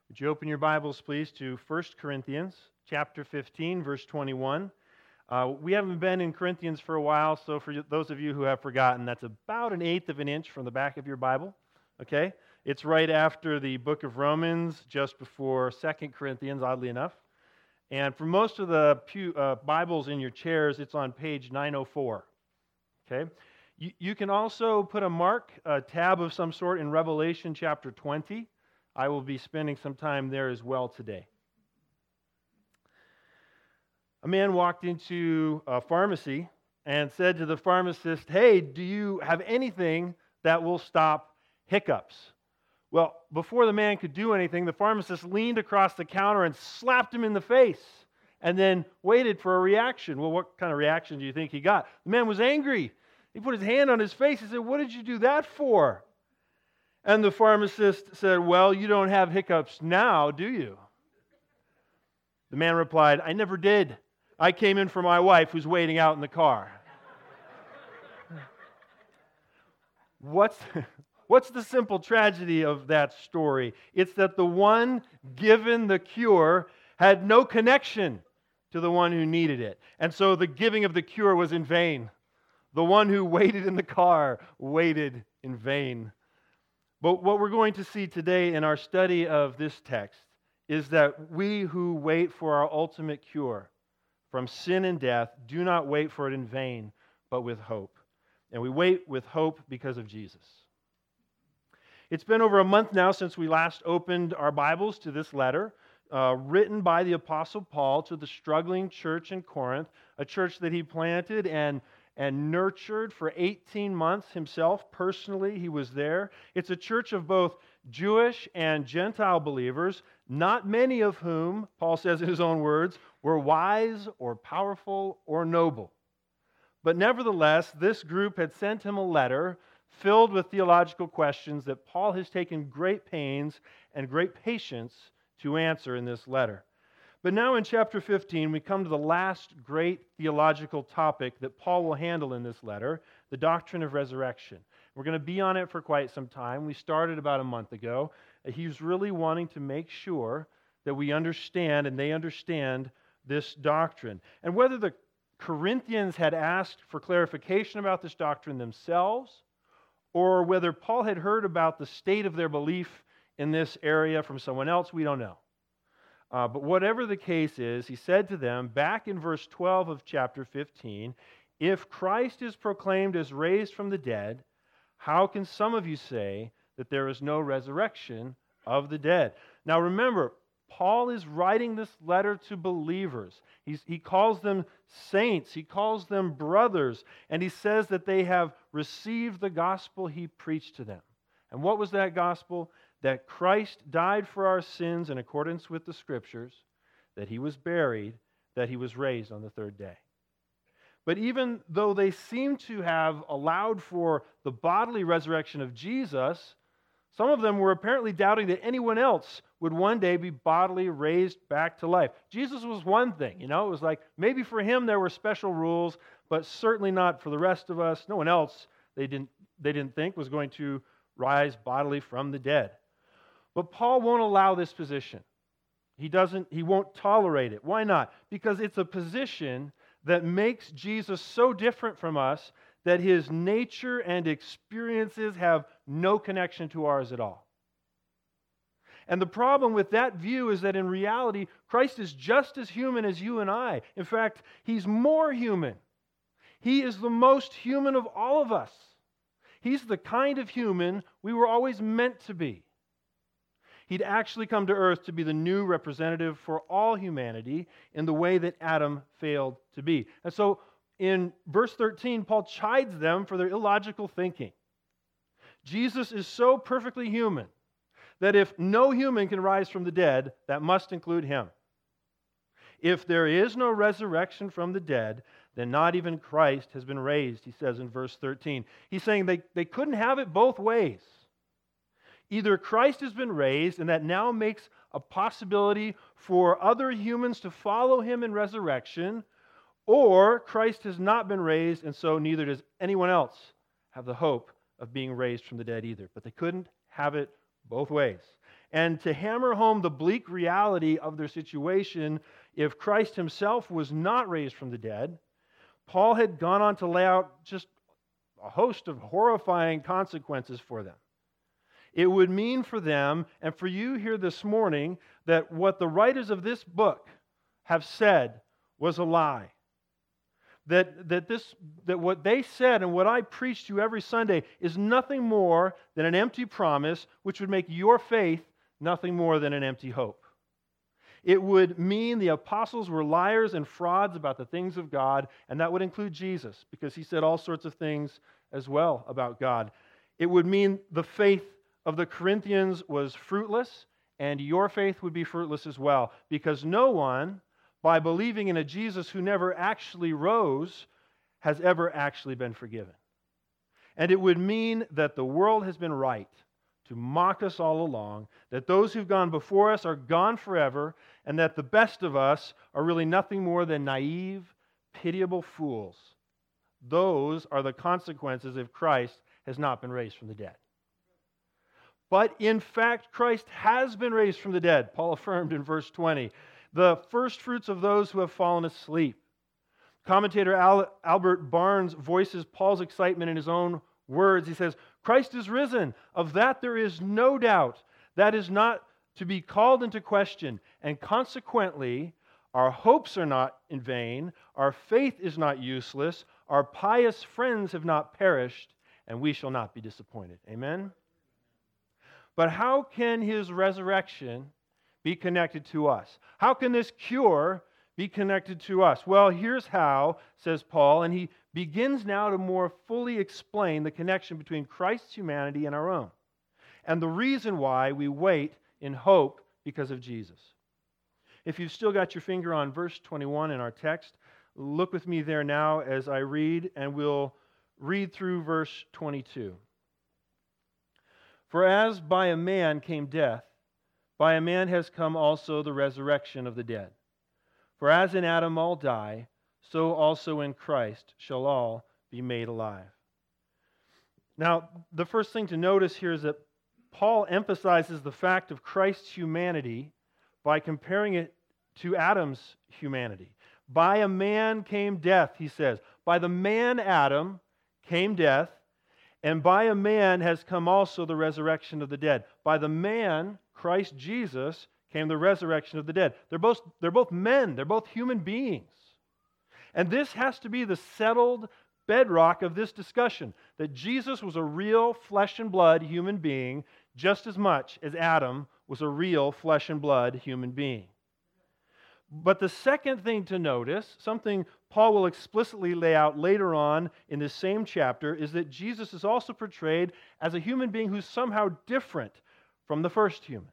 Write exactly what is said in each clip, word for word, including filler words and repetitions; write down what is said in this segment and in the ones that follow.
Would you open your Bibles, please, to First Corinthians chapter fifteen, verse twenty-one. Uh, we haven't been in Corinthians for a while, so for those of you who have forgotten, that's about an eighth of an inch from the back of your Bible, okay? It's right after the book of Romans, just before Second Corinthians, oddly enough. And for most of the pew, uh, Bibles in your chairs, it's on page nine oh four, okay? You, you can also put a mark, a tab of some sort in Revelation chapter twenty. I will be spending some time there as well today. A man walked into a pharmacy and said to the pharmacist, "Hey, do you have anything that will stop hiccups?" Well, before the man could do anything, the pharmacist leaned across the counter and slapped him in the face and then waited for a reaction. Well, what kind of reaction do you think he got? The man was angry. He put his hand on his face. He said, "What did you do that for?" And the pharmacist said, "Well, you don't have hiccups now, do you?" The man replied, "I never did. I came in for my wife who's waiting out in the car." What's, what's the simple tragedy of that story? It's that the one given the cure had no connection to the one who needed it. And so the giving of the cure was in vain. The one who waited in the car waited in vain. But what we're going to see today in our study of this text is that we who wait for our ultimate cure from sin and death do not wait for it in vain, but with hope. And we wait with hope because of Jesus. It's been over a month now since we last opened our Bibles to this letter, uh, written by the Apostle Paul to the struggling church in Corinth, a church that he planted and and nurtured for eighteen months himself. Personally, he was there. It's a church of both Jewish and Gentile believers, not many of whom, Paul says in his own words, were wise or powerful or noble. But nevertheless, this group had sent him a letter filled with theological questions that Paul has taken great pains and great patience to answer in this letter. But now in chapter fifteen, we come to the last great theological topic that Paul will handle in this letter, the doctrine of resurrection. We're going to be on it for quite some time. We started about a month ago. He's really wanting to make sure that we understand and they understand this doctrine. And whether the Corinthians had asked for clarification about this doctrine themselves, or whether Paul had heard about the state of their belief in this area from someone else, we don't know. Uh, but whatever the case is, he said to them, back in verse twelve of chapter fifteen, "If Christ is proclaimed as raised from the dead, how can some of you say that there is no resurrection of the dead?" Now remember, Paul is writing this letter to believers. He's, he calls them saints, he calls them brothers, and he says that they have received the gospel he preached to them. And what was that gospel? That Christ died for our sins in accordance with the Scriptures, that he was buried, that he was raised on the third day. But even though they seem to have allowed for the bodily resurrection of Jesus, some of them were apparently doubting that anyone else would one day be bodily raised back to life. Jesus was one thing, you know, it was like maybe for him there were special rules, but certainly not for the rest of us. No one else, they didn't, they didn't think, was going to rise bodily from the dead. But Paul won't allow this position. He doesn't, he won't tolerate it. Why not? Because it's a position that makes Jesus so different from us that his nature and experiences have no connection to ours at all. And the problem with that view is that in reality, Christ is just as human as you and I. In fact, he's more human. He is the most human of all of us. He's the kind of human we were always meant to be. He'd actually come to earth to be the new representative for all humanity in the way that Adam failed to be. And so in verse thirteen, Paul chides them for their illogical thinking. Jesus is so perfectly human that if no human can rise from the dead, that must include him. If there is no resurrection from the dead, then not even Christ has been raised, he says in verse thirteen. He's saying they, they couldn't have it both ways. Either Christ has been raised, and that now makes a possibility for other humans to follow him in resurrection, or Christ has not been raised, and so neither does anyone else have the hope of being raised from the dead either. But they couldn't have it both ways. And to hammer home the bleak reality of their situation, if Christ himself was not raised from the dead, Paul had gone on to lay out just a host of horrifying consequences for them. It would mean for them, and for you here this morning, that what the writers of this book have said was a lie. That, that, this, that what they said and what I preach to you every Sunday is nothing more than an empty promise, which would make your faith nothing more than an empty hope. It would mean the apostles were liars and frauds about the things of God, and that would include Jesus, because he said all sorts of things as well about God. It would mean the faith of the Corinthians was fruitless, and your faith would be fruitless as well, because no one, by believing in a Jesus who never actually rose, has ever actually been forgiven. And it would mean that the world has been right to mock us all along, that those who've gone before us are gone forever, and that the best of us are really nothing more than naive, pitiable fools. Those are the consequences if Christ has not been raised from the dead. But in fact, Christ has been raised from the dead, Paul affirmed in verse twenty. The first fruits of those who have fallen asleep. Commentator Al- Albert Barnes voices Paul's excitement in his own words. He says, Christ is risen. Of that there is no doubt. That is not to be called into question. And consequently, our hopes are not in vain. Our faith is not useless. Our pious friends have not perished. And we shall not be disappointed. Amen? But how can his resurrection be connected to us? How can this cure be connected to us? Well, here's how, says Paul, and he begins now to more fully explain the connection between Christ's humanity and our own, and the reason why we wait in hope because of Jesus. If you've still got your finger on verse twenty-one in our text, look with me there now as I read, and we'll read through verse twenty-two. For as by a man came death, by a man has come also the resurrection of the dead. For as in Adam all die, so also in Christ shall all be made alive. Now, the first thing to notice here is that Paul emphasizes the fact of Christ's humanity by comparing it to Adam's humanity. By a man came death, he says. By the man Adam came death, and by a man has come also the resurrection of the dead. By the man, Christ Jesus, came the resurrection of the dead. They're both, they're both men. They're both human beings. And this has to be the settled bedrock of this discussion, that Jesus was a real flesh and blood human being just as much as Adam was a real flesh and blood human being. But the second thing to notice, something Paul will explicitly lay out later on in this same chapter, is that Jesus is also portrayed as a human being who's somehow different from the first human.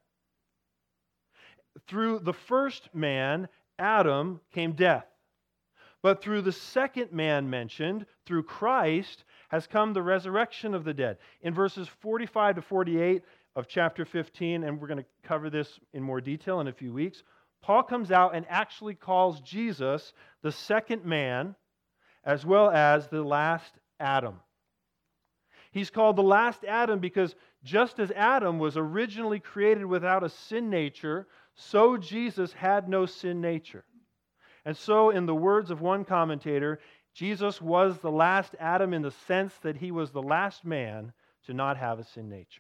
Through the first man, Adam, came death. But through the second man mentioned, through Christ, has come the resurrection of the dead. In verses forty-five to forty-eight of chapter fifteen, and we're going to cover this in more detail in a few weeks, Paul comes out and actually calls Jesus the second man as well as the last Adam. He's called the last Adam because just as Adam was originally created without a sin nature, so Jesus had no sin nature. And so, in the words of one commentator, Jesus was the last Adam in the sense that he was the last man to not have a sin nature.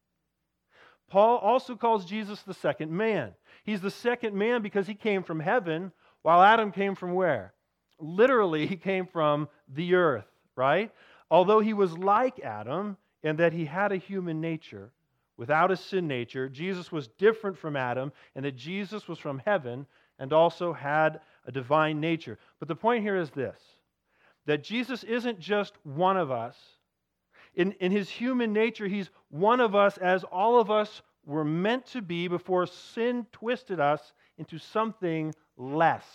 Paul also calls Jesus the second man. He's the second man because he came from heaven, while Adam came from where? Literally, he came from the earth, right? Although he was like Adam in that he had a human nature, without a sin nature, Jesus was different from Adam in that Jesus was from heaven and also had a divine nature. But the point here is this, that Jesus isn't just one of us. In, in his human nature, he's one of us as all of us were meant to be before sin twisted us into something less.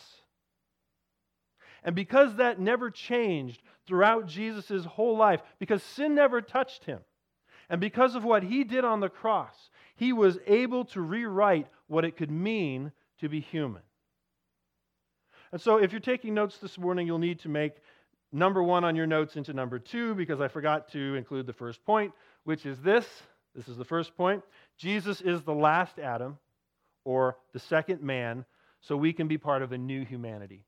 And because that never changed throughout Jesus' whole life, because sin never touched him, and because of what he did on the cross, he was able to rewrite what it could mean to be human. And so if you're taking notes this morning, you'll need to make number one on your notes into number two, because I forgot to include the first point, which is this: This is the first point. Jesus is the last Adam, or the second man, so we can be part of a new humanity.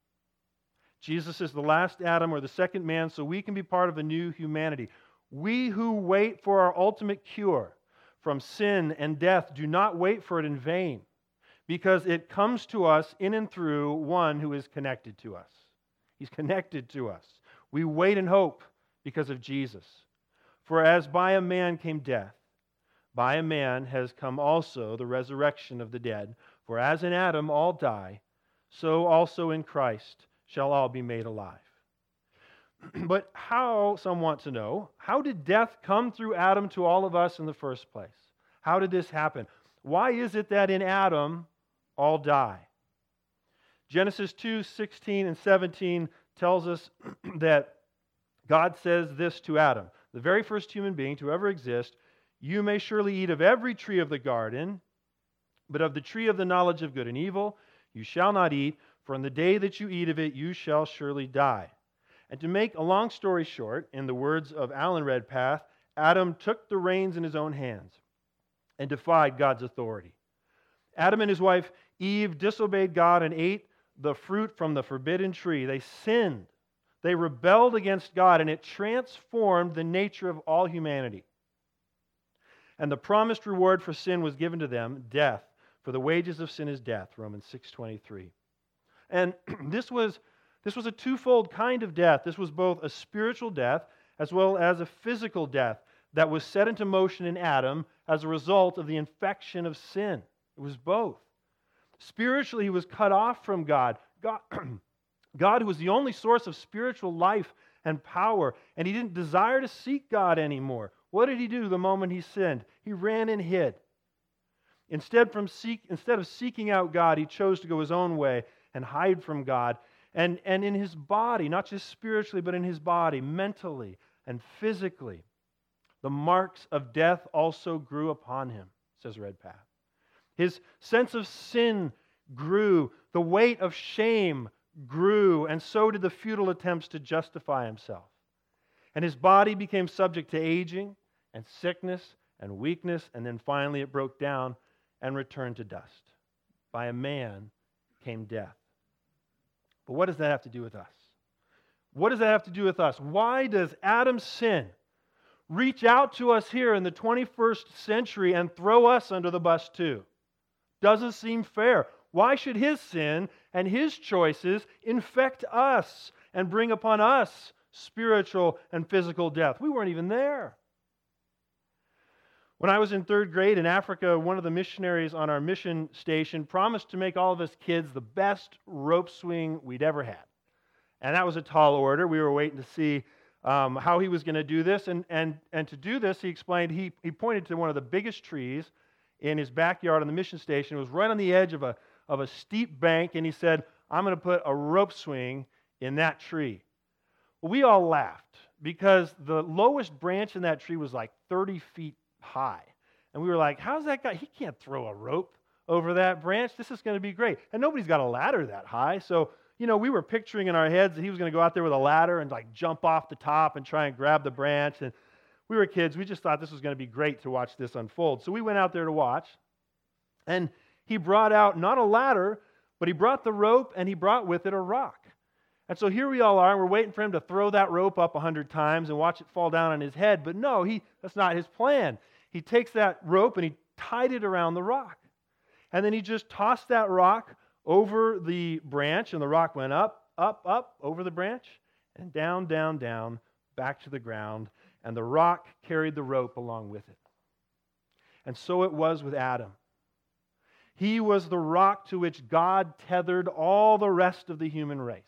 Jesus is the last Adam, or the second man, so we can be part of a new humanity. We who wait for our ultimate cure from sin and death do not wait for it in vain, because it comes to us in and through one who is connected to us. He's connected to us. We wait in hope because of Jesus. For as by a man came death, by a man has come also the resurrection of the dead. For as in Adam all die, so also in Christ shall all be made alive. But how, some want to know, how did death come through Adam to all of us in the first place? How did this happen? Why is it that in Adam all die? Genesis two, sixteen and seventeen tells us that God says this to Adam, the very first human being to ever exist: "You may surely eat of every tree of the garden, but of the tree of the knowledge of good and evil you shall not eat, for in the day that you eat of it you shall surely die." And to make a long story short, in the words of Alan Redpath, Adam took the reins in his own hands and defied God's authority. Adam and his wife Eve disobeyed God and ate the fruit from the forbidden tree. They sinned. They rebelled against God, and it transformed the nature of all humanity. And the promised reward for sin was given to them, death. For the wages of sin is death, Romans six twenty-three. And this was, this was a twofold kind of death. This was both a spiritual death as well as a physical death that was set into motion in Adam as a result of the infection of sin. It was both. Spiritually, he was cut off from God. God, God, who was the only source of spiritual life and power, and he didn't desire to seek God anymore. What did he do the moment he sinned? He ran and hid. Instead, from seek, instead of seeking out God, he chose to go his own way and hide from God. And, and in his body, not just spiritually, but in his body, mentally and physically, the marks of death also grew upon him, says Redpath. His sense of sin grew. The weight of shame grew, and so did the futile attempts to justify himself. And his body became subject to aging and sickness and weakness, and then finally it broke down and returned to dust. By a man came death. But what does that have to do with us? What does that have to do with us? Why does Adam's sin reach out to us here in the twenty-first century and throw us under the bus too? Doesn't seem fair. Why should his sin and his choices infect us and bring upon us spiritual and physical death? We weren't even there. When I was in third grade in Africa, one of the missionaries on our mission station promised to make all of us kids the best rope swing we'd ever had. And that was a tall order. We were waiting to see um, how he was going to do this. And, and, and to do this, he explained, he, he pointed to one of the biggest trees in his backyard on the mission station. It was right on the edge of a, of a steep bank, and he said, "I'm going to put a rope swing in that tree." Well, we all laughed because the lowest branch in that tree was like thirty feet high. And we were like, how's that guy? He can't throw a rope over that branch. This is going to be great. And nobody's got a ladder that high. So, you know, we were picturing in our heads that he was going to go out there with a ladder and like jump off the top and try and grab the branch. And we were kids. We just thought this was going to be great to watch this unfold. So we went out there to watch. And he brought out not a ladder, but he brought the rope, and he brought with it a rock. And so here we all are, and we're waiting for him to throw that rope up a hundred times and watch it fall down on his head. But no, he that's not his plan. He takes that rope and he tied it around the rock. And then he just tossed that rock over the branch, and the rock went up, up, up, over the branch, and down, down, down, back to the ground. And the rock carried the rope along with it. And so it was with Adam. He was the rock to which God tethered all the rest of the human race.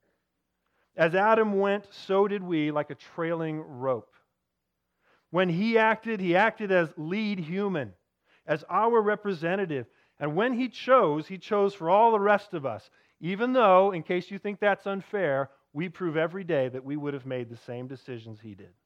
As Adam went, so did we, like a trailing rope. When he acted, he acted as lead human, as our representative. And when he chose, he chose for all the rest of us. Even though, in case you think that's unfair, we prove every day that we would have made the same decisions he did.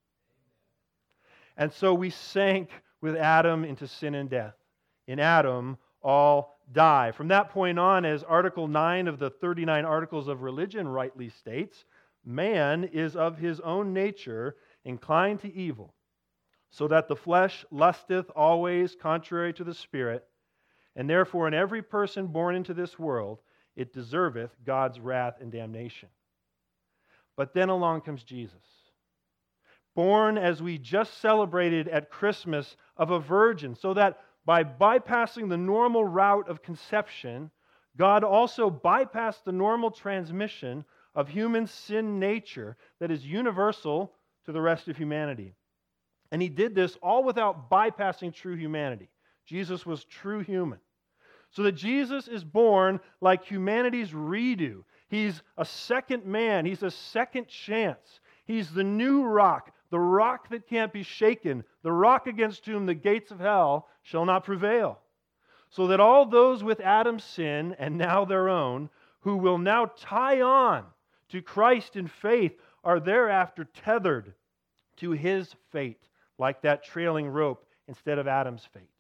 And so we sank with Adam into sin and death. In Adam, all die. From that point on, as Article nine of the thirty-nine Articles of Religion rightly states, man is of his own nature inclined to evil. So that the flesh lusteth always contrary to the Spirit, and therefore in every person born into this world it deserveth God's wrath and damnation. But then along comes Jesus, born as we just celebrated at Christmas of a virgin, so that by bypassing the normal route of conception, God also bypassed the normal transmission of human sin nature that is universal to the rest of humanity. And he did this all without bypassing true humanity. Jesus was true human. So that Jesus is born like humanity's redo. He's a second man. He's a second chance. He's the new rock, the rock that can't be shaken, the rock against whom the gates of hell shall not prevail. So that all those with Adam's sin, and now their own, who will now tie on to Christ in faith, are thereafter tethered to his fate, like that trailing rope instead of Adam's fate.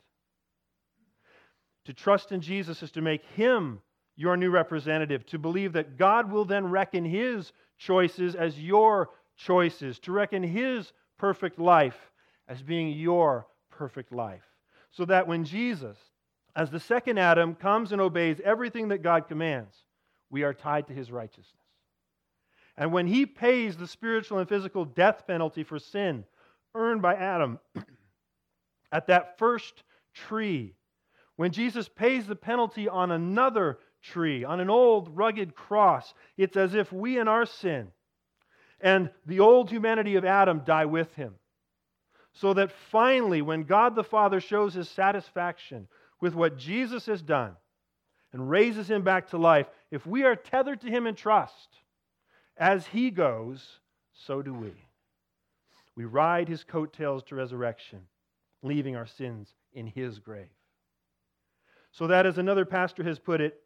To trust in Jesus is to make him your new representative, to believe that God will then reckon his choices as your choices, to reckon his perfect life as being your perfect life. So that when Jesus, as the second Adam, comes and obeys everything that God commands, we are tied to his righteousness. And when he pays the spiritual and physical death penalty for sin earned by Adam at that first tree, when Jesus pays the penalty on another tree, on an old rugged cross, it's as if we in our sin and the old humanity of Adam die with him. So that finally, when God the Father shows his satisfaction with what Jesus has done and raises him back to life, if we are tethered to him in trust, as he goes, so do we. We ride his coattails to resurrection, leaving our sins in his grave. So that, as another pastor has put it,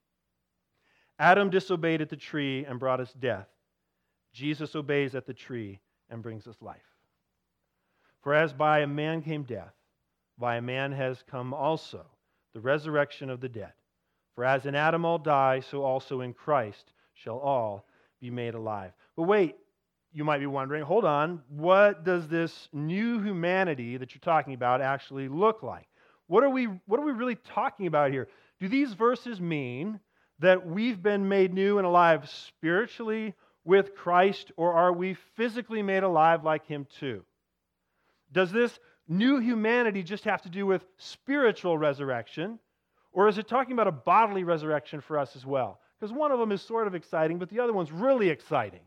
Adam disobeyed at the tree and brought us death. Jesus obeys at the tree and brings us life. For as by a man came death, by a man has come also the resurrection of the dead. For as in Adam all die, so also in Christ shall all be made alive. But wait, you might be wondering, hold on, what does this new humanity that you're talking about actually look like? What are we, what are we really talking about here? Do these verses mean that we've been made new and alive spiritually with Christ, or are we physically made alive like him too? Does this new humanity just have to do with spiritual resurrection, or is it talking about a bodily resurrection for us as well? Because one of them is sort of exciting, but the other one's really exciting.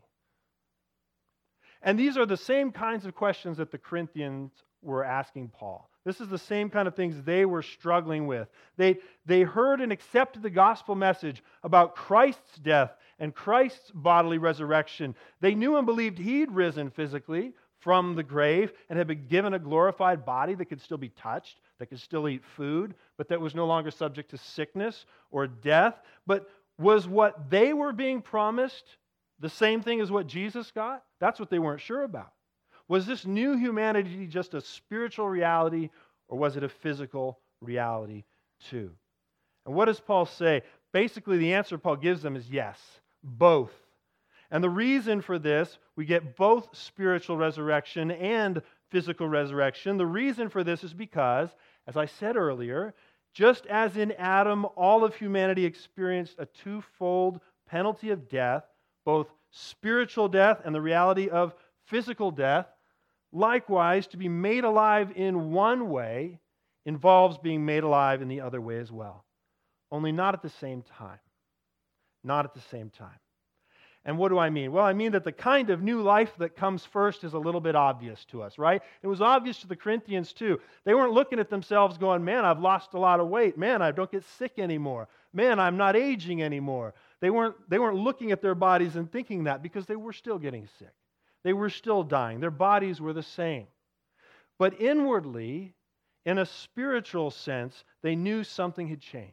And these are the same kinds of questions that the Corinthians were asking Paul. This is the same kind of things they were struggling with. They, they heard and accepted the gospel message about Christ's death and Christ's bodily resurrection. They knew and believed he'd risen physically from the grave and had been given a glorified body that could still be touched, that could still eat food, but that was no longer subject to sickness or death. But was what they were being promised the same thing as what Jesus got? That's what they weren't sure about. Was this new humanity just a spiritual reality, or was it a physical reality too? And what does Paul say? Basically, the answer Paul gives them is yes, both. And the reason for this, we get both spiritual resurrection and physical resurrection. The reason for this is because, as I said earlier, just as in Adam, all of humanity experienced a twofold penalty of death, both spiritual death and the reality of physical death. Likewise, to be made alive in one way involves being made alive in the other way as well. Only not at the same time. Not at the same time. And what do I mean? Well, I mean that the kind of new life that comes first is a little bit obvious to us, right? It was obvious to the Corinthians too. They weren't looking at themselves going, man, I've lost a lot of weight. Man, I don't get sick anymore. Man, I'm not aging anymore. They weren't, they weren't looking at their bodies and thinking that, because they were still getting sick. They were still dying. Their bodies were the same. But inwardly, in a spiritual sense, they knew something had changed.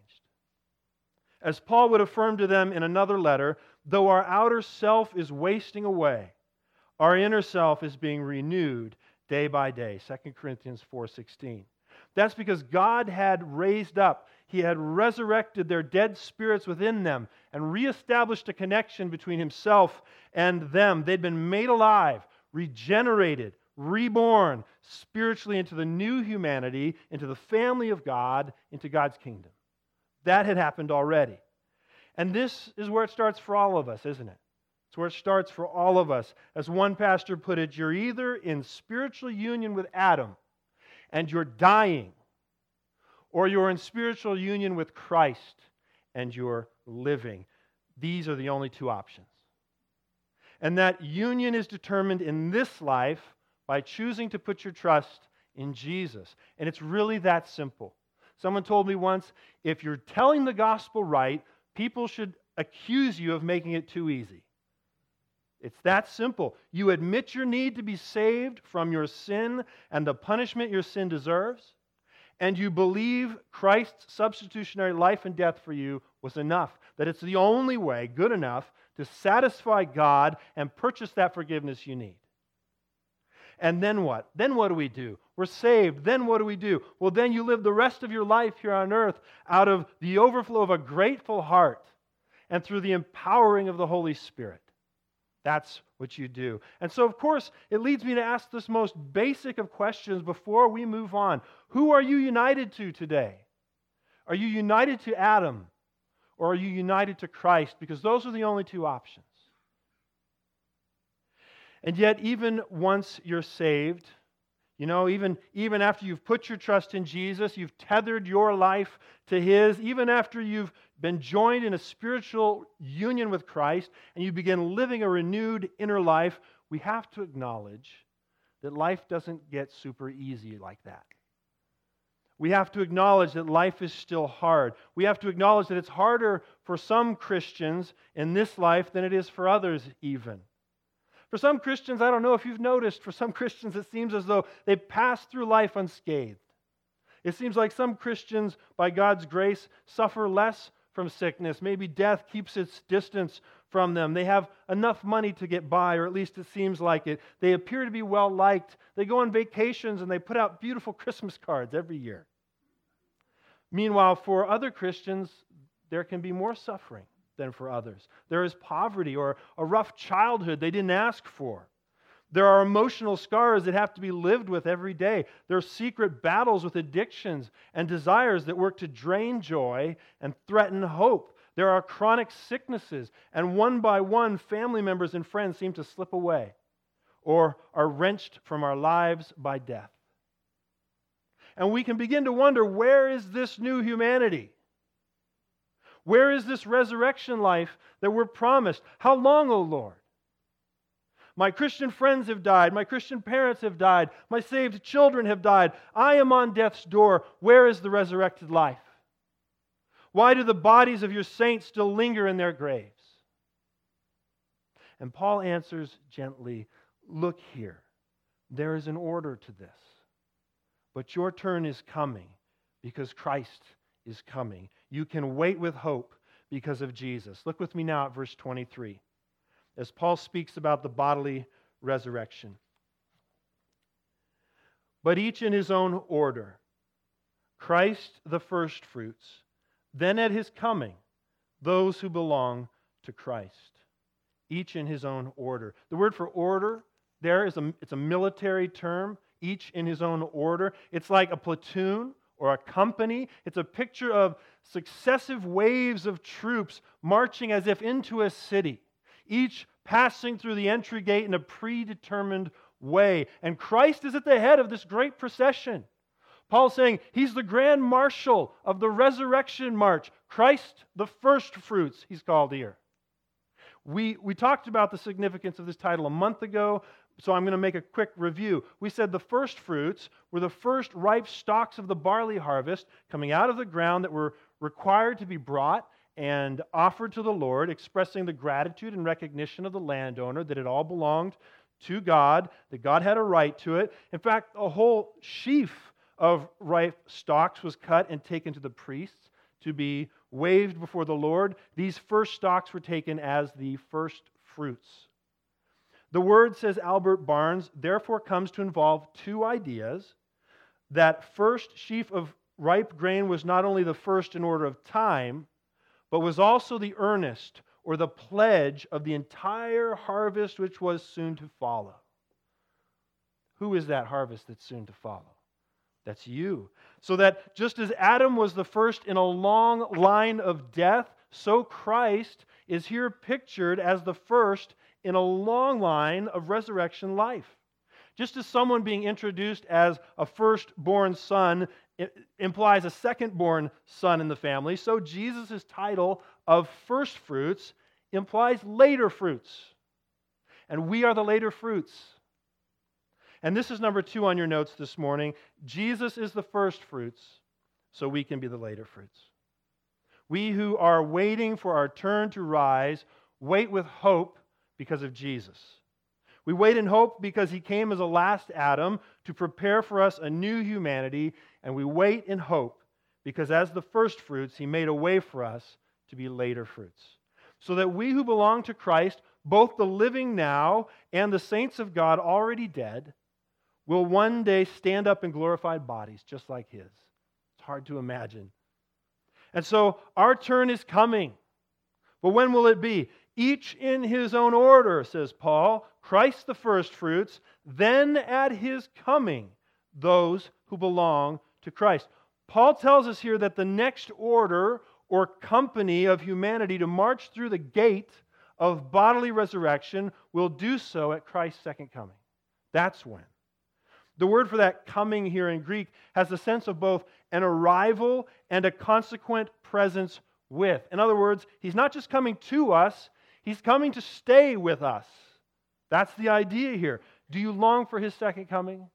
As Paul would affirm to them in another letter, though our outer self is wasting away, our inner self is being renewed day by day. Second Corinthians four sixteen. That's because God had raised up, He had resurrected their dead spirits within them and reestablished a connection between Himself and them. They'd been made alive, regenerated, reborn spiritually into the new humanity, into the family of God, into God's kingdom. That had happened already. And this is where it starts for all of us, isn't it? It's where it starts for all of us. As one pastor put it, you're either in spiritual union with Adam and you're dying, or you're in spiritual union with Christ and you're living. These are the only two options. And that union is determined in this life by choosing to put your trust in Jesus. And it's really that simple. Someone told me once, if you're telling the gospel right, people should accuse you of making it too easy. It's that simple. You admit your need to be saved from your sin and the punishment your sin deserves, and you believe Christ's substitutionary life and death for you was enough, that it's the only way, good enough, to satisfy God and purchase that forgiveness you need. And then what? Then what do we do? We're saved. Then what do we do? Well, then you live the rest of your life here on earth out of the overflow of a grateful heart and through the empowering of the Holy Spirit. That's what you do. And so, of course, it leads me to ask this most basic of questions before we move on. Who are you united to today? Are you united to Adam? Or are you united to Christ? Because those are the only two options. And yet, even once you're saved, you know, even, even after you've put your trust in Jesus, you've tethered your life to His, even after you've been joined in a spiritual union with Christ, and you begin living a renewed inner life, we have to acknowledge that life doesn't get super easy like that. We have to acknowledge that life is still hard. We have to acknowledge that it's harder for some Christians in this life than it is for others even. For some Christians, I don't know if you've noticed, for some Christians it seems as though they pass through life unscathed. It seems like some Christians, by God's grace, suffer less from sickness. Maybe death keeps its distance from them. They have enough money to get by, or at least it seems like it. They appear to be well liked. They go on vacations and they put out beautiful Christmas cards every year. Meanwhile, for other Christians, there can be more suffering than for others. There is poverty or a rough childhood they didn't ask for. There are emotional scars that have to be lived with every day. There are secret battles with addictions and desires that work to drain joy and threaten hope. There are chronic sicknesses, and one by one, family members and friends seem to slip away or are wrenched from our lives by death. And we can begin to wonder, where is this new humanity? Where is this resurrection life that we're promised? How long, O Lord? My Christian friends have died. My Christian parents have died. My saved children have died. I am on death's door. Where is the resurrected life? Why do the bodies of your saints still linger in their graves? And Paul answers gently, look here. There is an order to this. But your turn is coming because Christ is coming. You can wait with hope because of Jesus. Look with me now at verse twenty-three, as Paul speaks about the bodily resurrection. But each in his own order. Christ the firstfruits, then at His coming, those who belong to Christ. Each in his own order. The word for order there is a, it's a military term, each in his own order. It's like a platoon or a company. It's a picture of successive waves of troops marching as if into a city, each passing through the entry gate in a predetermined way. And Christ is at the head of this great procession. Paul's saying He's the grand marshal of the resurrection march. Christ, the first fruits, He's called here. We, we talked about the significance of this title a month ago, so I'm going to make a quick review. We said the first fruits were the first ripe stalks of the barley harvest coming out of the ground that were required to be brought and offered to the Lord, expressing the gratitude and recognition of the landowner that it all belonged to God, that God had a right to it. In fact, a whole sheaf of ripe stalks was cut and taken to the priests to be waved before the Lord. These first stalks were taken as the first fruits. The word, says Albert Barnes, therefore comes to involve two ideas. That first sheaf of ripe grain was not only the first in order of time, but was also the earnest or the pledge of the entire harvest which was soon to follow. who is that harvest that's soon to follow? That's you. So that just as Adam was the first in a long line of death, so Christ is here pictured as the first in a long line of resurrection life. Just as someone being introduced as a firstborn son implies a second-born son in the family, so Jesus' title of first fruits implies later fruits. And we are the later fruits. And this is number two on your notes this morning. Jesus is the first fruits, so we can be the later fruits. We who are waiting for our turn to rise, wait with hope because of Jesus. We wait in hope because He came as a last Adam to prepare for us a new humanity, and we wait in hope because as the first fruits, He made a way for us to be later fruits. So that we who belong to Christ, both the living now and the saints of God already dead, will one day stand up in glorified bodies just like His. It's hard to imagine. And so our turn is coming. But when will it be? Each in his own order, says Paul. Christ the first fruits, then at His coming, those who belong to Christ. Paul tells us here that the next order or company of humanity to march through the gate of bodily resurrection will do so at Christ's second coming. That's when. The word for that coming here in Greek has the sense of both an arrival and a consequent presence with. In other words, He's not just coming to us, He's coming to stay with us. That's the idea here. Do you long for His second coming?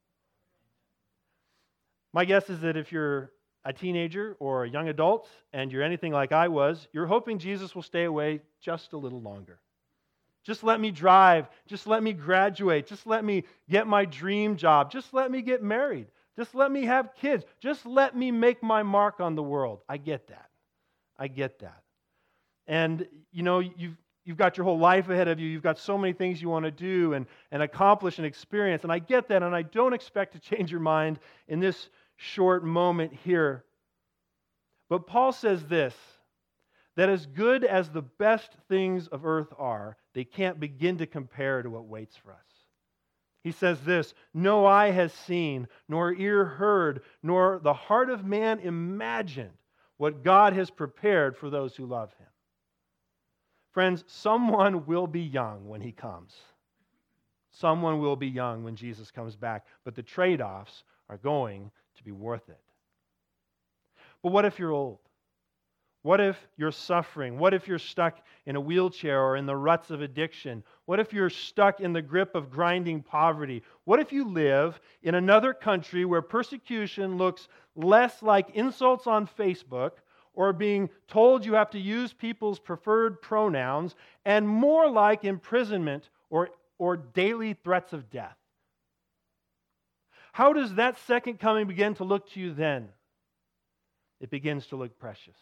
My guess is that if you're a teenager or a young adult and you're anything like I was, you're hoping Jesus will stay away just a little longer. Just let me drive. Just let me graduate. Just let me get my dream job. Just let me get married. Just let me have kids. Just let me make my mark on the world. I get that. I get that. And, you know, you've, you've got your whole life ahead of you. You've got so many things you want to do and, and accomplish and experience. And I get that, and I don't expect to change your mind in this short moment here. But Paul says this, that as good as the best things of earth are, they can't begin to compare to what waits for us. He says this, no eye has seen, nor ear heard, nor the heart of man imagined what God has prepared for those who love Him. Friends, someone will be young when He comes. Someone will be young when Jesus comes back, but the trade-offs are going to be worth it. But what if you're old? What if you're suffering? What if you're stuck in a wheelchair or in the ruts of addiction? What if you're stuck in the grip of grinding poverty? What if you live in another country where persecution looks less like insults on Facebook or being told you have to use people's preferred pronouns and more like imprisonment or, or daily threats of death? How does that second coming begin to look to you then? It begins to look precious.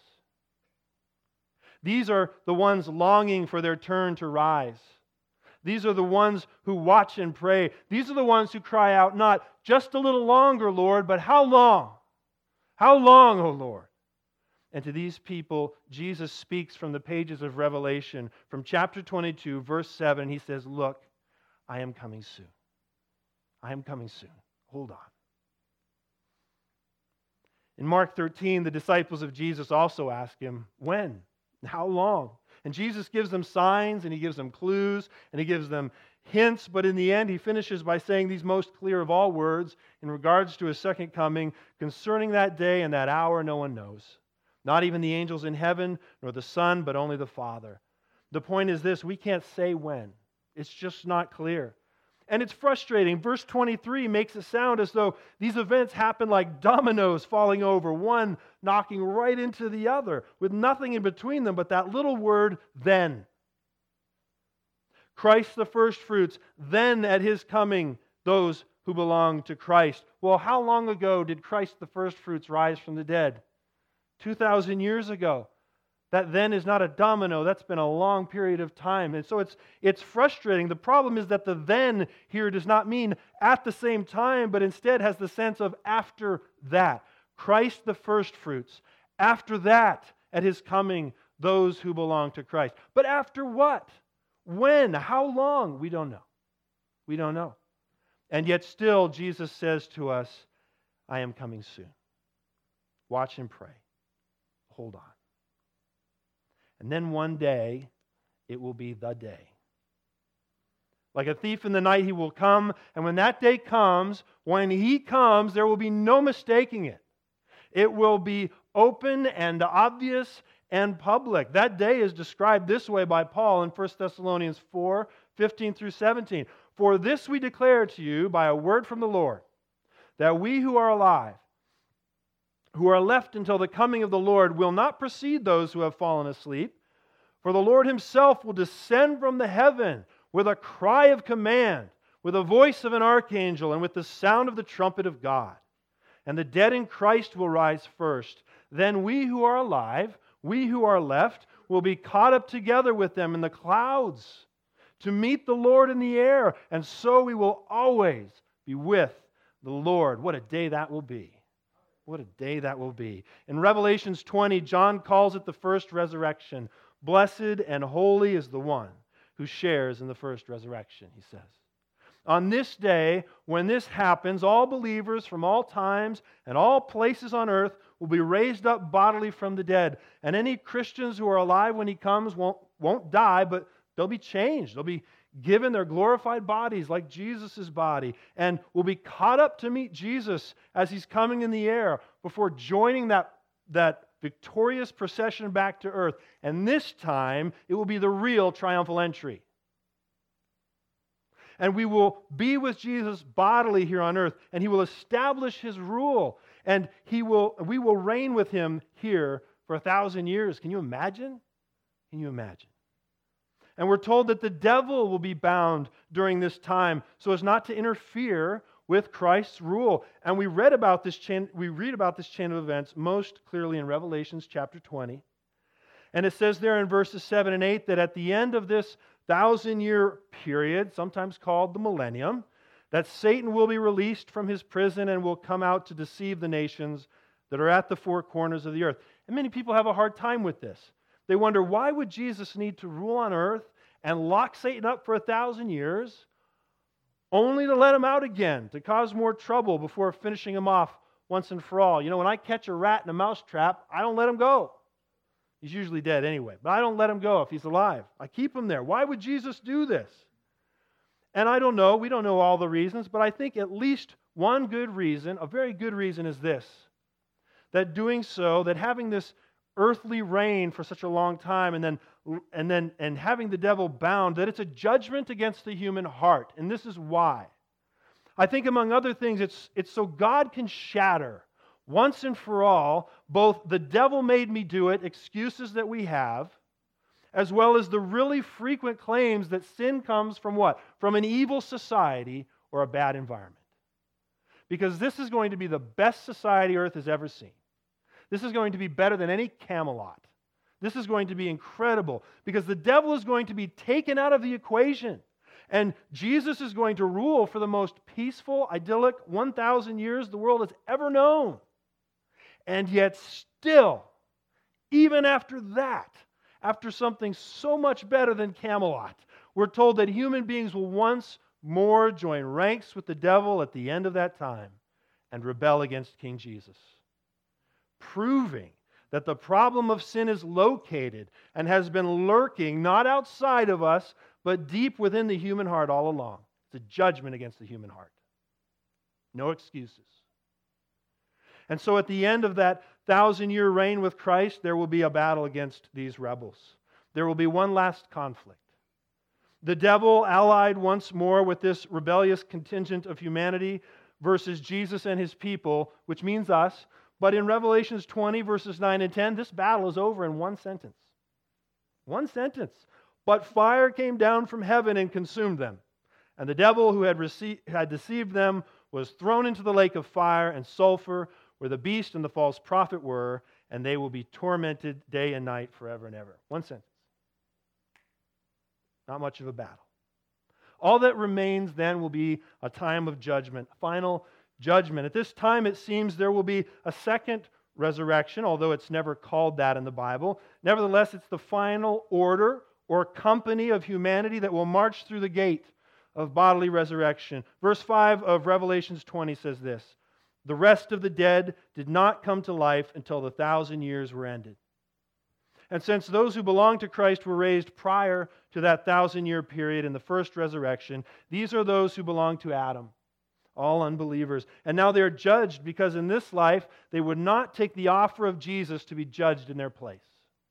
These are the ones longing for their turn to rise. These are the ones who watch and pray. These are the ones who cry out, not just a little longer, Lord, but how long? How long, O Lord? And to these people, Jesus speaks from the pages of Revelation, from chapter twenty-two, verse seven. He says, look, I am coming soon. I am coming soon. Hold on. In Mark thirteen, the disciples of Jesus also ask Him, when? How long? And Jesus gives them signs, and He gives them clues, and He gives them hints, but in the end He finishes by saying these most clear of all words in regards to His second coming. Concerning that day and that hour, no one knows. Not even the angels in heaven, nor the Son, but only the Father. The point is this, we can't say when. It's just not clear. And it's frustrating. Verse twenty-three makes it sound as though these events happen like dominoes falling over, one knocking right into the other, with nothing in between them but that little word, then. Christ the first fruits, then at His coming, those who belong to Christ. Well, how long ago did Christ the first fruits rise from the dead? two thousand years ago. That then is not a domino. That's been a long period of time. And so it's, it's frustrating. The problem is that the then here does not mean at the same time, but instead has the sense of after that. Christ the first fruits. After that, at His coming, those who belong to Christ. But after what? When? How long? We don't know. We don't know. And yet still, Jesus says to us, I am coming soon. Watch and pray. Hold on. And then one day, it will be the day. Like a thief in the night, He will come. And when that day comes, when He comes, there will be no mistaking it. It will be open and obvious and public. That day is described this way by Paul in First Thessalonians four, fifteen through seventeen. For this we declare to you by a word from the Lord, that we who are alive, who are left until the coming of the Lord, will not precede those who have fallen asleep. For the Lord Himself will descend from the heaven with a cry of command, with the voice of an archangel, and with the sound of the trumpet of God. And the dead in Christ will rise first. Then we who are alive, we who are left, will be caught up together with them in the clouds to meet the Lord in the air. And so we will always be with the Lord. What a day that will be. What a day that will be. In Revelations twenty, John calls it the first resurrection. Blessed and holy is the one who shares in the first resurrection, he says. On this day, when this happens, all believers from all times and all places on earth will be raised up bodily from the dead. And any Christians who are alive when He comes won't, won't die, but they'll be changed. They'll be given their glorified bodies like Jesus' body, and will be caught up to meet Jesus as He's coming in the air before joining that, that victorious procession back to earth. And this time, it will be the real triumphal entry. And we will be with Jesus bodily here on earth, and He will establish His rule, and He will, we will reign with Him here for a thousand years. Can you imagine? Can you imagine? And we're told that the devil will be bound during this time so as not to interfere with Christ's rule. And we read about this chain, we read about this chain of events most clearly in Revelations chapter twenty. And it says there in verses seven and eight that at the end of this thousand-year period, sometimes called the millennium, that Satan will be released from his prison and will come out to deceive the nations that are at the four corners of the earth. And many people have a hard time with this. They wonder, why would Jesus need to rule on earth and lock Satan up for a thousand years, only to let him out again, to cause more trouble before finishing him off once and for all? You know, when I catch a rat in a mouse trap, I don't let him go. He's usually dead anyway, but I don't let him go if he's alive. I keep him there. Why would Jesus do this? And I don't know, we don't know all the reasons, but I think at least one good reason, a very good reason, is this: that doing so, that having this earthly reign for such a long time and then and then and having the devil bound, that it's a judgment against the human heart. And this is why. I think among other things, it's it's so God can shatter once and for all both the devil made me do it excuses that we have, as well as the really frequent claims that sin comes from what? From an evil society or a bad environment. Because this is going to be the best society earth has ever seen. This is going to be better than any Camelot. This is going to be incredible because the devil is going to be taken out of the equation. And Jesus is going to rule for the most peaceful, idyllic one thousand years the world has ever known. And yet still, even after that, after something so much better than Camelot, we're told that human beings will once more join ranks with the devil at the end of that time and rebel against King Jesus, proving that the problem of sin is located and has been lurking not outside of us, but deep within the human heart all along. It's a judgment against the human heart. No excuses. And so at the end of that thousand-year reign with Christ, there will be a battle against these rebels. There will be one last conflict. The devil, allied once more with this rebellious contingent of humanity versus Jesus and His people, which means us. But in Revelations twenty, verses nine and ten, this battle is over in one sentence. One sentence. But fire came down from heaven and consumed them. And the devil who had, received, had deceived them was thrown into the lake of fire and sulfur, where the beast and the false prophet were, and they will be tormented day and night forever and ever. One sentence. Not much of a battle. All that remains then will be a time of judgment, final judgment. At this time, it seems there will be a second resurrection, although it's never called that in the Bible. Nevertheless, it's the final order or company of humanity that will march through the gate of bodily resurrection. Verse five of Revelations twenty says this: "The rest of the dead did not come to life until the thousand years were ended." And since those who belong to Christ were raised prior to that thousand-year period in the first resurrection, these are those who belong to Adam, all unbelievers. And now they are judged because in this life they would not take the offer of Jesus to be judged in their place.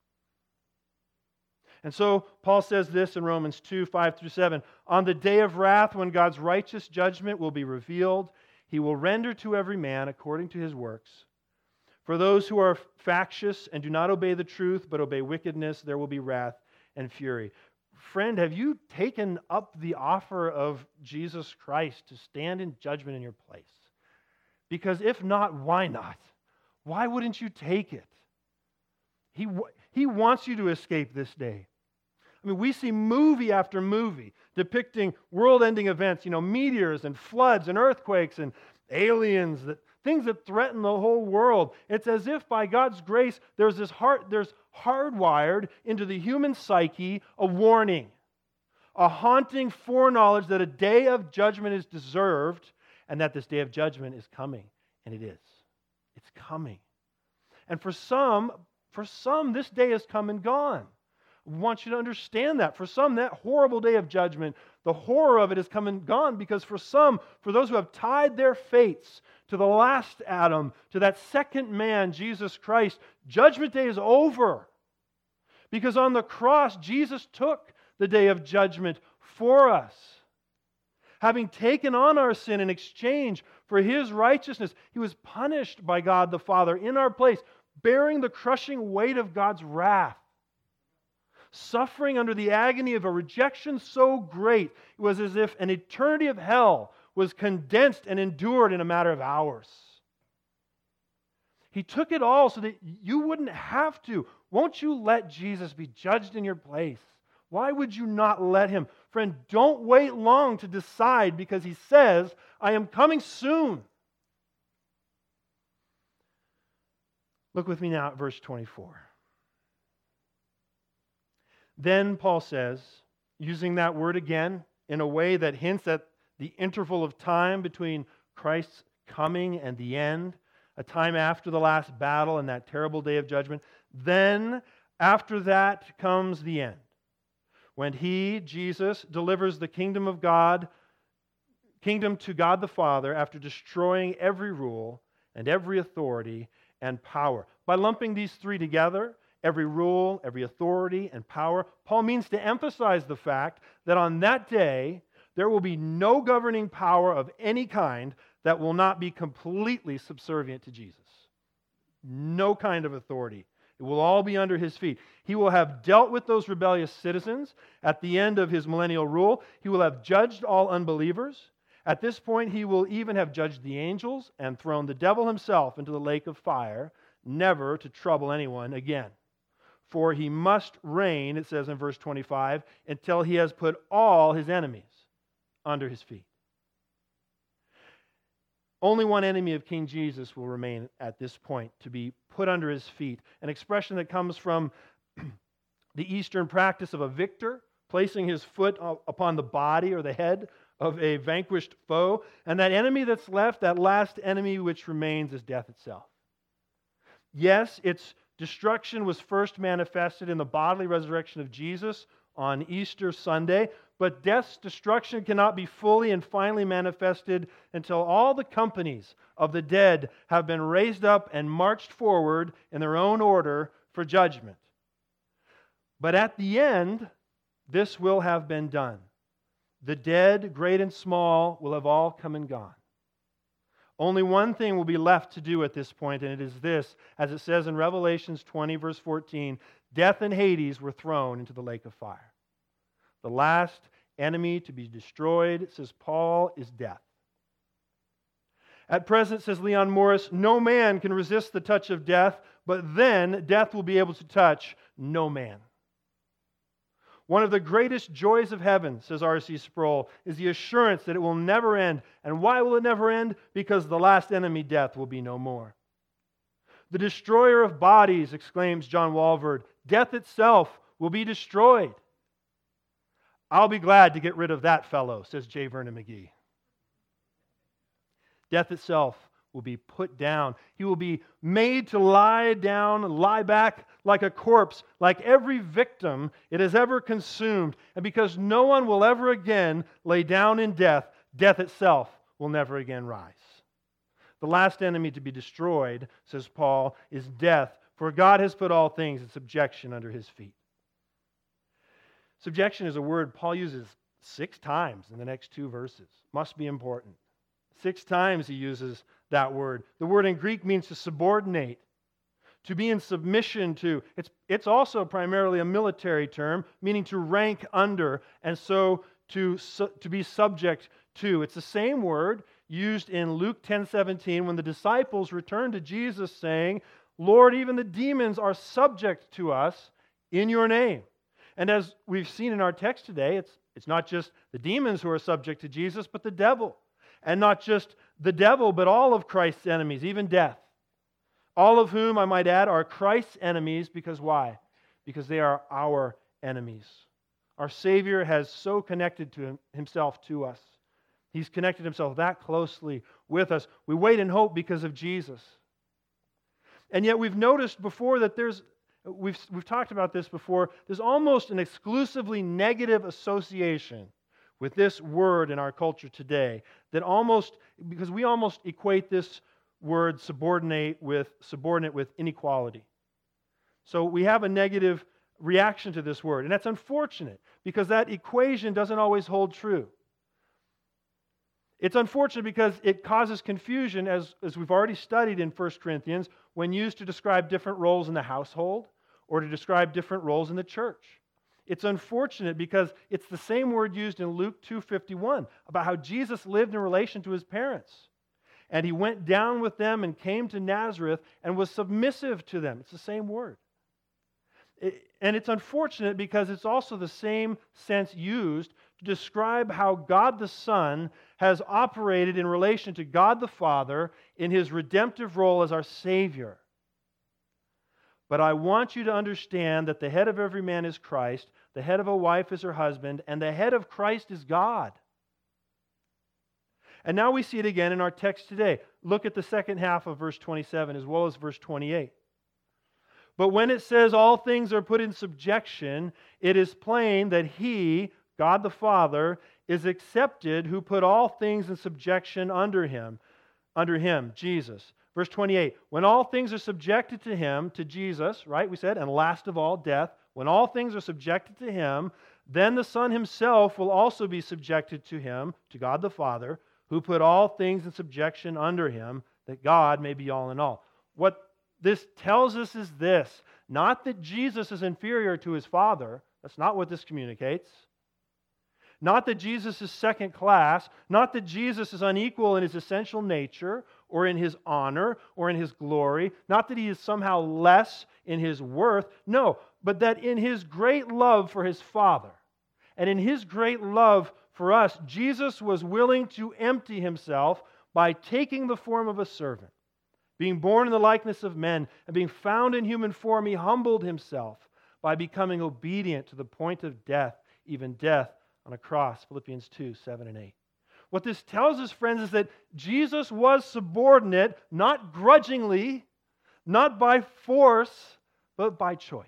And so Paul says this in Romans two, five through seven, "On the day of wrath, when God's righteous judgment will be revealed, He will render to every man according to his works. For those who are factious and do not obey the truth, but obey wickedness, there will be wrath and fury." Friend, have you taken up the offer of Jesus Christ to stand in judgment in your place? Because if not, why not? Why wouldn't you take it? He, he wants you to escape this day. I mean, we see movie after movie depicting world-ending events, you know, meteors and floods and earthquakes and aliens, that things that threaten the whole world. It's as if by God's grace there's this heart, there's hardwired into the human psyche a warning, a haunting foreknowledge that a day of judgment is deserved and that this day of judgment is coming. And it is. It's coming. And for some, for some, this day has come and gone. I want you to understand that. For some, that horrible day of judgment, the horror of it has come and gone, because for some, for those who have tied their fates to the last Adam, to that second man, Jesus Christ, judgment day is over. Because on the cross, Jesus took the day of judgment for us. Having taken on our sin in exchange for His righteousness, He was punished by God the Father in our place, bearing the crushing weight of God's wrath, suffering under the agony of a rejection so great, it was as if an eternity of hell was condensed and endured in a matter of hours. He took it all so that you wouldn't have to. Won't you let Jesus be judged in your place? Why would you not let Him? Friend, don't wait long to decide, because He says, "I am coming soon." Look with me now at verse twenty-four. Then Paul says, using that word again in a way that hints at the interval of time between Christ's coming and the end, a time after the last battle and that terrible day of judgment. Then, after that comes the end, when He, Jesus, delivers the kingdom of God, kingdom to God the Father, after destroying every rule and every authority and power. By lumping these three together, every rule, every authority, and power, Paul means to emphasize the fact that on that day, there will be no governing power of any kind that will not be completely subservient to Jesus. No kind of authority. It will all be under His feet. He will have dealt with those rebellious citizens at the end of His millennial rule. He will have judged all unbelievers. At this point, He will even have judged the angels and thrown the devil himself into the lake of fire, never to trouble anyone again. For He must reign, it says in verse twenty-five, until He has put all His enemies under His feet. Only one enemy of King Jesus will remain at this point, to be put under His feet. An expression that comes from the Eastern practice of a victor placing his foot upon the body or the head of a vanquished foe. And that enemy that's left, that last enemy which remains, is death itself. Yes, its destruction was first manifested in the bodily resurrection of Jesus on Easter Sunday, but death's destruction cannot be fully and finally manifested until all the companies of the dead have been raised up and marched forward in their own order for judgment. But at the end, this will have been done. The dead, great and small, will have all come and gone. Only one thing will be left to do at this point, and it is this, as it says in Revelations twenty, verse fourteen, death and Hades were thrown into the lake of fire. The last enemy to be destroyed, says Paul, is death. At present, says Leon Morris, no man can resist the touch of death, but then death will be able to touch no man. One of the greatest joys of heaven, says R C Sproul, is the assurance that it will never end. And why will it never end? Because the last enemy, death, will be no more. The destroyer of bodies, exclaims John Walvoord, death itself will be destroyed. I'll be glad to get rid of that fellow, says J. Vernon McGee. Death itself will be put down. He will be made to lie down, lie back like a corpse, like every victim it has ever consumed. And because no one will ever again lay down in death, death itself will never again rise. The last enemy to be destroyed, says Paul, is death, for God has put all things in subjection under his feet. Subjection is a word Paul uses six times in the next two verses. Must be important. Six times he uses that word. The word in Greek means to subordinate, to be in submission to. It's, it's also primarily a military term, meaning to rank under, and so to, su- to be subject to. It's the same word used in Luke ten seventeen when the disciples returned to Jesus saying, Lord, even the demons are subject to us in your name. And as we've seen in our text today, it's, it's not just the demons who are subject to Jesus, but the devil. And not just the devil, but all of Christ's enemies, even death. All of whom, I might add, are Christ's enemies because why? Because they are our enemies. Our Savior has so connected to him, himself to us. He's connected himself that closely with us. We wait in hope because of Jesus. And yet we've noticed before that there's, we've, we've talked about this before, there's almost an exclusively negative association with this word in our culture today, that almost, because we almost equate this word subordinate with subordinate with inequality. So we have a negative reaction to this word, and that's unfortunate because that equation doesn't always hold true. It's unfortunate because it causes confusion, as, as we've already studied in First Corinthians, when used to describe different roles in the household or to describe different roles in the church. It's unfortunate because it's the same word used in Luke two fifty-one about how Jesus lived in relation to his parents. And he went down with them and came to Nazareth and was submissive to them. It's the same word. It, and it's unfortunate because it's also the same sense used to describe how God the Son has operated in relation to God the Father in his redemptive role as our Savior. But I want you to understand that the head of every man is Christ, the head of a wife is her husband, and the head of Christ is God. And now we see it again in our text today. Look at the second half of verse twenty-seven as well as verse twenty-eight. But when it says all things are put in subjection, it is plain that He, God the Father, is accepted who put all things in subjection under Him, under Him, Jesus. Verse twenty-eight, when all things are subjected to Him, to Jesus, right, we said, and last of all, death, when all things are subjected to Him, then the Son Himself will also be subjected to Him, to God the Father, who put all things in subjection under Him, that God may be all in all. What this tells us is this, not that Jesus is inferior to His Father, that's not what this communicates. Not that Jesus is second class, not that Jesus is unequal in His essential nature, or in His honor, or in His glory, not that He is somehow less in His worth, no, but that in His great love for His Father, and in His great love for us, Jesus was willing to empty Himself by taking the form of a servant. Being born in the likeness of men, and being found in human form, He humbled Himself by becoming obedient to the point of death, even death on a cross, Philippians two, seven and eight. What this tells us, friends, is that Jesus was subordinate, not grudgingly, not by force, but by choice.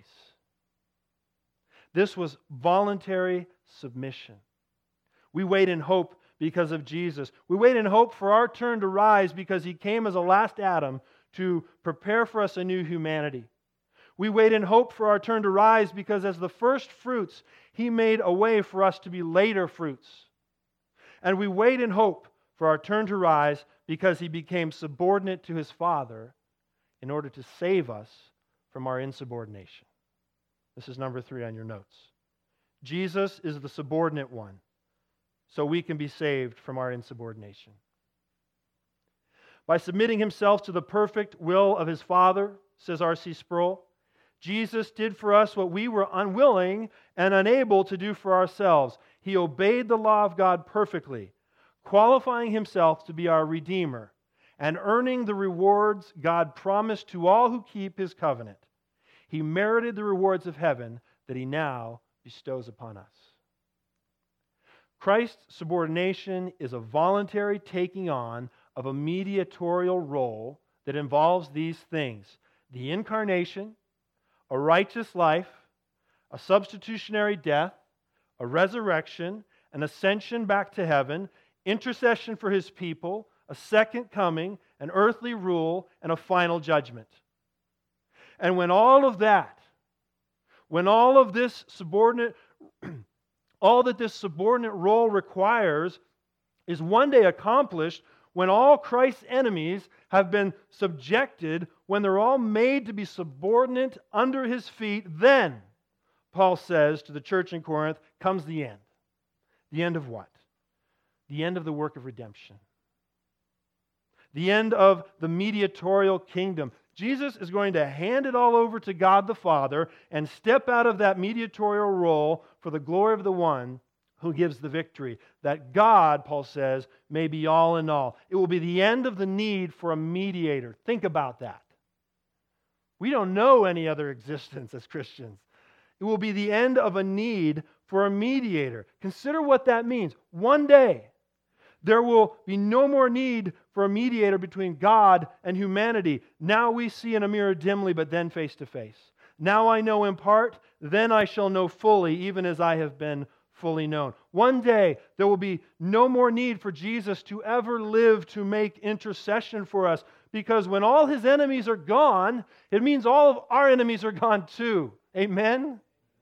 This was voluntary submission. We wait in hope because of Jesus. We wait in hope for our turn to rise because He came as a last Adam to prepare for us a new humanity. We wait in hope for our turn to rise because as the first fruits, He made a way for us to be later fruits. And we wait in hope for our turn to rise because He became subordinate to His Father in order to save us from our insubordination. This is number three on your notes. Jesus is the subordinate one, so we can be saved from our insubordination. By submitting Himself to the perfect will of His Father, says R C Sproul, Jesus did for us what we were unwilling and unable to do for ourselves. He obeyed the law of God perfectly, qualifying Himself to be our Redeemer and earning the rewards God promised to all who keep His covenant. He merited the rewards of heaven that He now bestows upon us. Christ's subordination is a voluntary taking on of a mediatorial role that involves these things: the incarnation, a righteous life, a substitutionary death, a resurrection, an ascension back to heaven, intercession for His people, a second coming, an earthly rule, and a final judgment. And when all of that, when all of this subordinate, all that this subordinate role requires is one day accomplished, when all Christ's enemies have been subjected, when they're all made to be subordinate under His feet, then, Paul says to the church in Corinth, comes the end. The end of what? The end of the work of redemption. The end of the mediatorial kingdom. Jesus is going to hand it all over to God the Father and step out of that mediatorial role for the glory of the one who gives the victory. That God, Paul says, may be all in all. It will be the end of the need for a mediator. Think about that. We don't know any other existence as Christians. It will be the end of a need for a mediator. Consider what that means. One day, there will be no more need for a mediator between God and humanity. Now we see in a mirror dimly, but then face to face. Now I know in part, then I shall know fully, even as I have been fully known. One day, there will be no more need for Jesus to ever live to make intercession for us, because when all His enemies are gone, it means all of our enemies are gone too. Amen?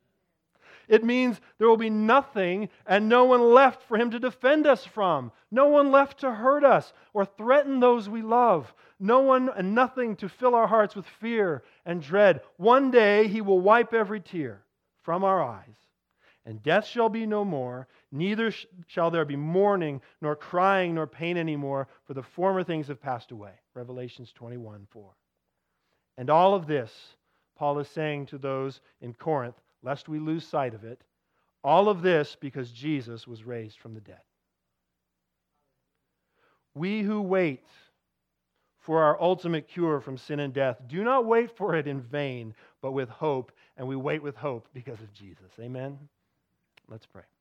It means there will be nothing and no one left for Him to defend us from. No one left to hurt us or threaten those we love. No one and nothing to fill our hearts with fear and dread. One day He will wipe every tear from our eyes, and death shall be no more. Neither sh- shall there be mourning, nor crying, nor pain anymore, for the former things have passed away. Revelations twenty-one four. And all of this, Paul is saying to those in Corinth, lest we lose sight of it, all of this because Jesus was raised from the dead. We who wait for our ultimate cure from sin and death do not wait for it in vain, but with hope, and we wait with hope because of Jesus. Amen? Let's pray.